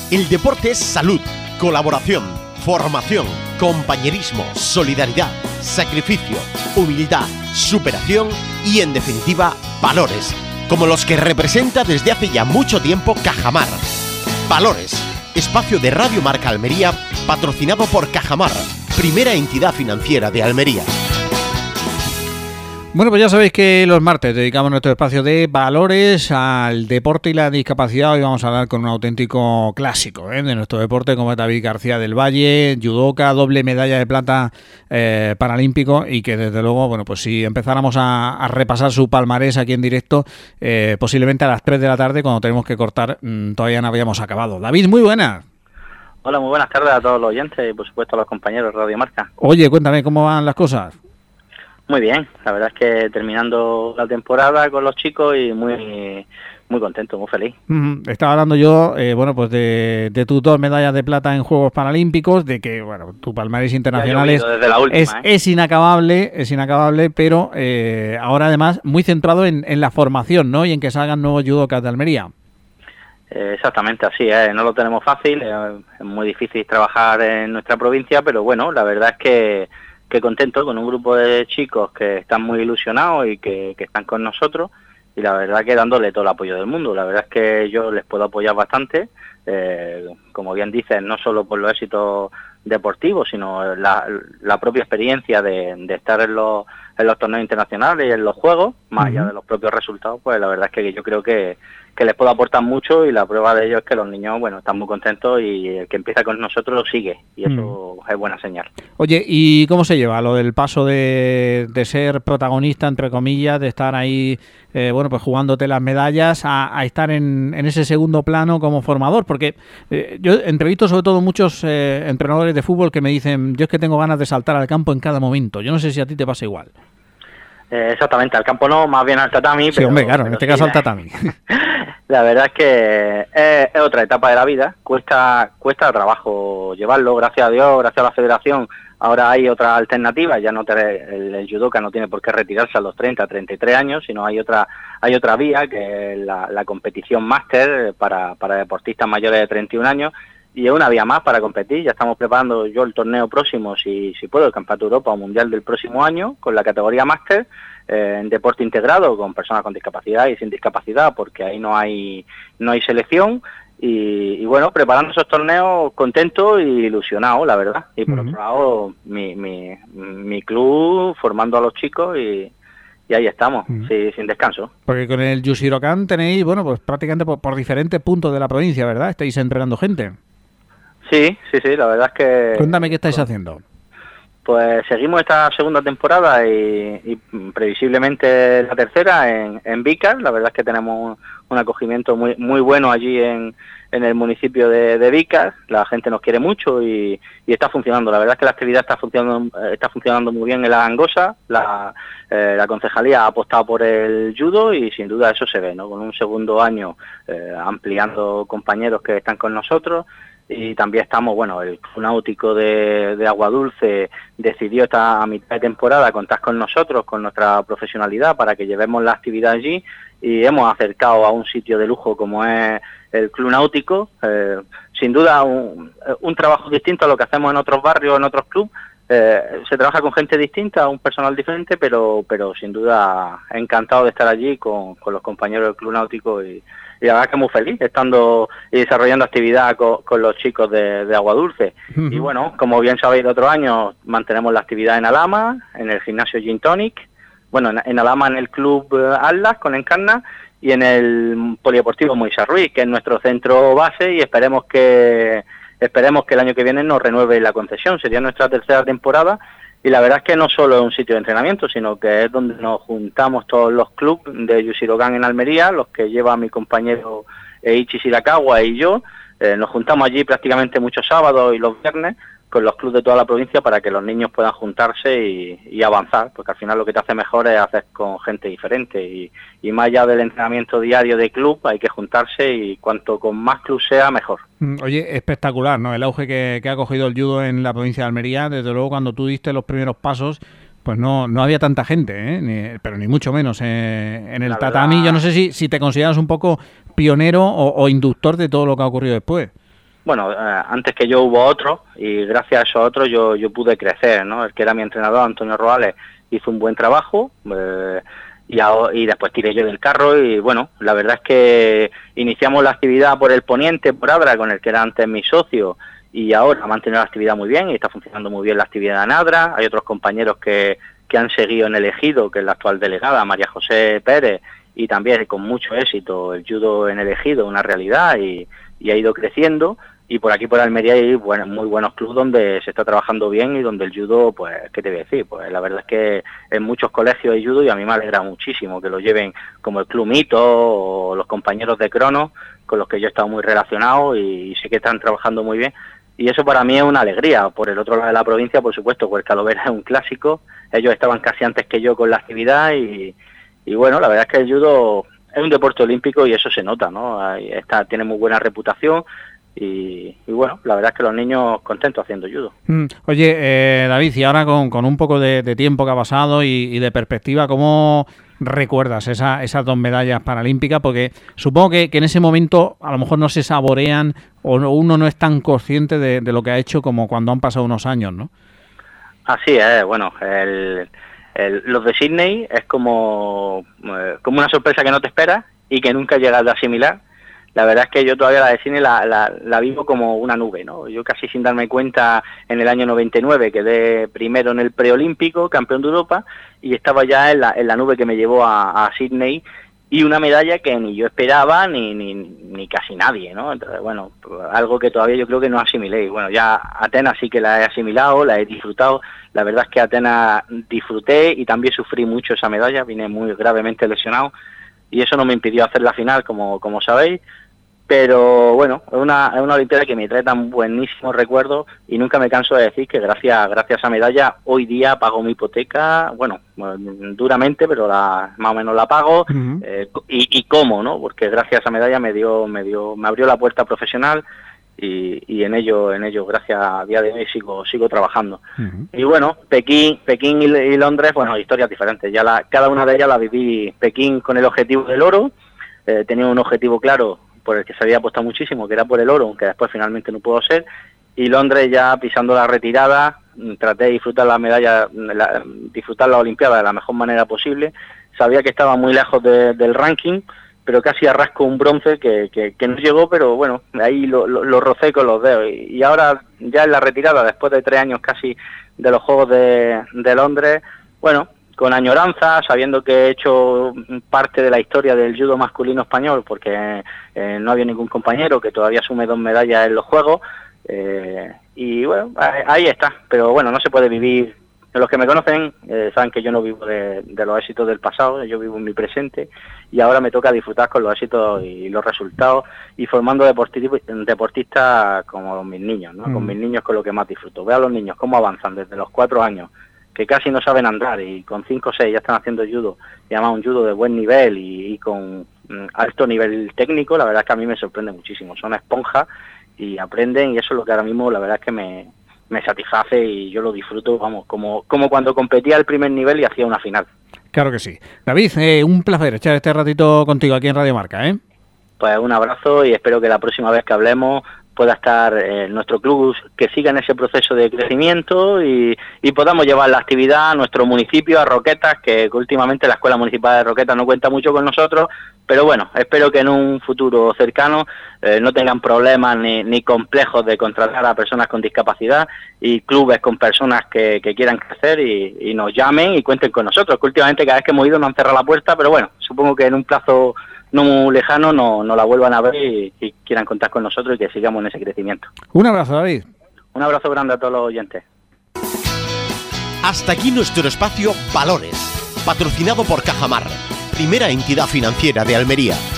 El deporte es salud, colaboración, formación, compañerismo, solidaridad, sacrificio, humildad, superación y, en definitiva, valores, como los que representa desde hace ya mucho tiempo Cajamar. Valores, espacio de Radio Marca Almería, patrocinado por Cajamar, primera entidad financiera de Almería. Bueno, pues ya sabéis que los martes dedicamos nuestro espacio de valores al deporte y la discapacidad. Hoy vamos a hablar con un auténtico clásico de nuestro deporte, como es David García del Valle, judoka, doble medalla de plata paralímpico, y que desde luego, bueno, pues si empezáramos a repasar su palmarés aquí en directo, posiblemente a las 3 de la tarde, cuando tenemos que cortar, todavía no habíamos acabado. David, muy buenas. Hola, muy buenas tardes a todos los oyentes y por supuesto a los compañeros de Radio Marca. Oye, cuéntame, ¿cómo van las cosas? Muy bien, la verdad es que terminando la temporada con los chicos y muy contento, muy feliz. Estaba hablando yo, bueno, pues de tus 2 medallas de plata en Juegos Paralímpicos, de que, bueno, tu palmarés internacional es inacabable, pero ahora además muy centrado en la formación, ¿no? Y en que salgan nuevos judokas de Almería. Exactamente, así es, no lo tenemos fácil, es muy difícil trabajar en nuestra provincia, pero bueno, la verdad es que contento con un grupo de chicos que están muy ilusionados y que están con nosotros, y la verdad que dándole todo el apoyo del mundo. La verdad es que yo les puedo apoyar bastante, como bien dices, no solo por los éxitos deportivos, sino la propia experiencia de estar en los torneos internacionales y en los juegos, más allá de los propios resultados. Pues la verdad es que yo creo que les puedo aportar mucho, y la prueba de ello es que los niños, bueno, están muy contentos, y el que empieza con nosotros lo sigue, y eso es buena señal. Oye, ¿y cómo se lleva lo del paso de ser protagonista, entre comillas, de estar ahí, bueno, pues jugándote las medallas, a estar en ese segundo plano como formador? Porque yo entrevisto sobre todo muchos entrenadores de fútbol que me dicen, yo es que tengo ganas de saltar al campo en cada momento. Yo no sé si a ti te pasa igual. Exactamente, al campo no, más bien al tatami. Sí, pero, hombre, claro, en este caso al tatami. La verdad es que es otra etapa de la vida, cuesta trabajo llevarlo, gracias a Dios, gracias a la federación. Ahora hay otra alternativa, ya no el judoka no tiene por qué retirarse a los 30, 33 años, sino hay otra vía, que es la competición máster para deportistas mayores de 31 años, y es una vía más para competir. Ya estamos preparando yo el torneo próximo, si puedo, el Campeonato de Europa o Mundial del próximo año, con la categoría máster, en deporte integrado, con personas con discapacidad y sin discapacidad, porque ahí no hay selección. Y bueno, preparando esos torneos, contento y ilusionado, la verdad. Y por otro lado, mi club formando a los chicos, y ahí estamos, sí, sin descanso. Porque con el Yushirokan tenéis, bueno, pues prácticamente por diferentes puntos de la provincia, ¿verdad? Estáis entrenando gente. Sí, la verdad es que... Cuéntame qué estáis haciendo. Pues seguimos esta segunda temporada y previsiblemente la tercera en Vícar. La verdad es que tenemos un acogimiento muy bueno allí en el municipio de Vícar. La gente nos quiere mucho y está funcionando. La verdad es que la actividad está funcionando muy bien en la Gangosa. La concejalía ha apostado por el judo, y sin duda eso se ve, ¿no? Con un segundo año ampliando compañeros que están con nosotros. Y también estamos, bueno, el Club Náutico de Aguadulce decidió a mitad de temporada contar con nosotros, con nuestra profesionalidad, para que llevemos la actividad allí, y hemos acercado a un sitio de lujo como es el Club Náutico. Sin duda un trabajo distinto a lo que hacemos en otros barrios, en otros clubes. Se trabaja con gente distinta, un personal diferente, pero sin duda encantado de estar allí con los compañeros del Club Náutico, y la verdad que muy feliz estando y desarrollando actividad con los chicos de Aguadulce. Y bueno, como bien sabéis, de otros años mantenemos la actividad en Alhama, en el gimnasio Gin Tonic, bueno, en Alhama en el club Atlas con Encarna, y en el polideportivo Moisés Ruiz, que es nuestro centro base, y esperemos que el año que viene nos renueve la concesión. Sería nuestra tercera temporada, y la verdad es que no solo es un sitio de entrenamiento, sino que es donde nos juntamos todos los clubes de Yushirokan en Almería, los que lleva mi compañero Eichi Shirakawa y yo. Nos juntamos allí prácticamente muchos sábados y los viernes con los clubes de toda la provincia, para que los niños puedan juntarse y avanzar, porque al final lo que te hace mejor es hacer con gente diferente, y más allá del entrenamiento diario de club hay que juntarse, y cuanto con más club sea, mejor. Oye, espectacular, ¿no? El auge que ha cogido el judo en la provincia de Almería. Desde luego, cuando tú diste los primeros pasos, pues no había tanta gente, pero ni mucho menos en el tatami. Yo no sé si te consideras un poco pionero o inductor de todo lo que ha ocurrido después. bueno, antes que yo hubo otros, y gracias a esos otros yo pude crecer, ¿no? El que era mi entrenador, Antonio Roales, hizo un buen trabajo, y después tiré yo del carro, y bueno, la verdad es que iniciamos la actividad por el poniente, por Adra, con el que era antes mi socio, y ahora ha mantenido la actividad muy bien, y está funcionando muy bien la actividad en Adra. Hay otros compañeros que han seguido en el Ejido, que es la actual delegada, María José Pérez, y también con mucho éxito el judo en el Ejido, una realidad, y ha ido creciendo. Y por aquí, por Almería, hay muy buenos clubes donde se está trabajando bien y donde el judo, pues, ¿qué te voy a decir? Pues la verdad es que en muchos colegios hay judo, y a mí me alegra muchísimo que lo lleven, como el Club Mito o los compañeros de Cronos, con los que yo he estado muy relacionado, y sé que están trabajando muy bien. Y eso para mí es una alegría. Por el otro lado de la provincia, por supuesto, pues Calovera es un clásico. Ellos estaban casi antes que yo con la actividad, y bueno, la verdad es que el judo es un deporte olímpico, y eso se nota, ¿no? Tiene muy buena reputación. Y bueno, la verdad es que los niños contentos haciendo judo. Oye, David, y ahora con un poco de tiempo que ha pasado y de perspectiva, ¿cómo recuerdas esas 2 medallas paralímpicas? Porque supongo que en ese momento a lo mejor no se saborean, o uno no es tan consciente de lo que ha hecho como cuando han pasado unos años, ¿no? Así es, bueno, los de Sydney es como una sorpresa que no te esperas y que nunca llegas a asimilar. La verdad es que yo todavía la de Sydney la vivo como una nube, ¿no? Yo casi sin darme cuenta, en el año 99 quedé primero en el preolímpico, campeón de Europa, y estaba ya en la nube que me llevó a Sydney, y una medalla que ni yo esperaba ni casi nadie, ¿no? Entonces, bueno, algo que todavía yo creo que no asimilé. Y bueno, ya Atenas sí que la he asimilado, la he disfrutado. La verdad es que Atenas disfruté y también sufrí mucho esa medalla, vine muy gravemente lesionado, y eso no me impidió hacer la final, como sabéis. Pero bueno, es una Olimpiada que me trae tan buenísimos recuerdos, y nunca me canso de decir que gracias a esa medalla hoy día pago mi hipoteca, bueno, duramente, pero más o menos la pago. Uh-huh. Y cómo, ¿no? Porque gracias a esa medalla me abrió la puerta profesional, y en ello gracias a día de hoy sigo trabajando. Uh-huh. Y bueno, Pekín y Londres, bueno, historias diferentes. Cada una de ellas la viví. Pekín con el objetivo del oro, tenía un objetivo claro por el que se había apostado muchísimo, que era por el oro, aunque después finalmente no pudo ser. Y Londres, ya pisando la retirada, traté de disfrutar la medalla, disfrutar la Olimpiada de la mejor manera posible. Sabía que estaba muy lejos del ranking, pero casi arrasco un bronce que no llegó, pero bueno, ahí lo rocé con los dedos. Y ahora, ya en la retirada, después de 3 años casi de los Juegos de Londres, bueno, con añoranza, sabiendo que he hecho parte de la historia del judo masculino español, porque no había ningún compañero que todavía sume 2 medallas en los Juegos, y bueno, ahí está. Pero bueno, no se puede vivir. Los que me conocen saben que yo no vivo de los éxitos del pasado, yo vivo en mi presente, y ahora me toca disfrutar con los éxitos y los resultados, y formando deportistas como mis niños, ¿no? Con mis niños, con lo que más disfruto. Veo a los niños cómo avanzan desde los 4 años, que casi no saben andar, y con 5 o 6 ya están haciendo judo, y además un judo de buen nivel y con alto nivel técnico. La verdad es que a mí me sorprende muchísimo. Son esponjas y aprenden, y eso es lo que ahora mismo la verdad es que me satisface, y yo lo disfruto, vamos, como cuando competía al primer nivel y hacía una final. Claro que sí. David, un placer echar este ratito contigo aquí en Radio Marca, ¿eh? Pues un abrazo, y espero que la próxima vez que hablemos pueda estar nuestro club, que siga en ese proceso de crecimiento, y podamos llevar la actividad a nuestro municipio, a Roquetas, que últimamente la Escuela Municipal de Roquetas no cuenta mucho con nosotros, pero bueno, espero que en un futuro cercano no tengan problemas ni complejos de contratar a personas con discapacidad, y clubes con personas que quieran crecer, y nos llamen y cuenten con nosotros, que últimamente cada vez que hemos ido nos han cerrado la puerta, pero bueno, supongo que en un plazo no muy lejano no la vuelvan a ver y quieran contar con nosotros, y que sigamos en ese crecimiento. Un abrazo, David. Un abrazo grande a todos los oyentes. Hasta aquí nuestro espacio Valores, patrocinado por Cajamar, primera entidad financiera de Almería.